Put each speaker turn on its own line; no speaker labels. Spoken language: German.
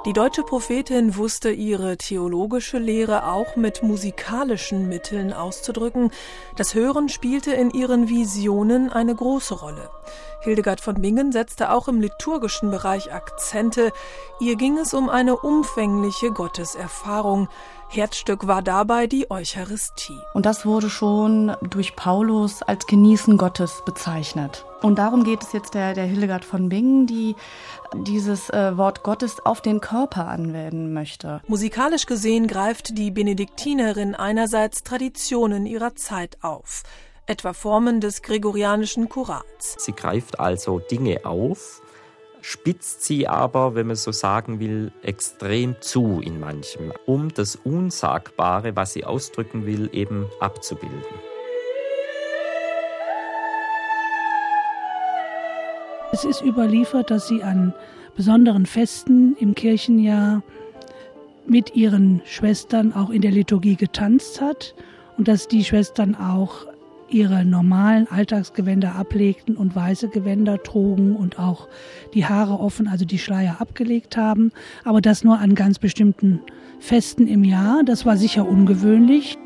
Die deutsche Prophetin wusste ihre theologische Lehre auch mit musikalischen Mitteln auszudrücken. Das Hören spielte in ihren Visionen eine große Rolle. Hildegard von Bingen setzte auch im liturgischen Bereich Akzente. Ihr ging es um eine umfängliche Gotteserfahrung. Herzstück war dabei die Eucharistie.
Und das wurde schon durch Paulus als Genießen Gottes bezeichnet. Und darum geht es jetzt der Hildegard von Bingen, die dieses Wort Gottes auf den Körper anwenden möchte.
Musikalisch gesehen greift die Benediktinerin einerseits Traditionen ihrer Zeit auf, etwa Formen des gregorianischen Chorals.
Sie greift also Dinge auf, spitzt sie aber, wenn man so sagen will, extrem zu in manchem, um das Unsagbare, was sie ausdrücken will, eben abzubilden.
Es ist überliefert, dass sie an besonderen Festen im Kirchenjahr mit ihren Schwestern auch in der Liturgie getanzt hat und dass die Schwestern auch ihre normalen Alltagsgewänder ablegten und weiße Gewänder trugen und auch die Haare offen, also die Schleier abgelegt haben. Aber das nur an ganz bestimmten Festen im Jahr. Das war sicher ungewöhnlich.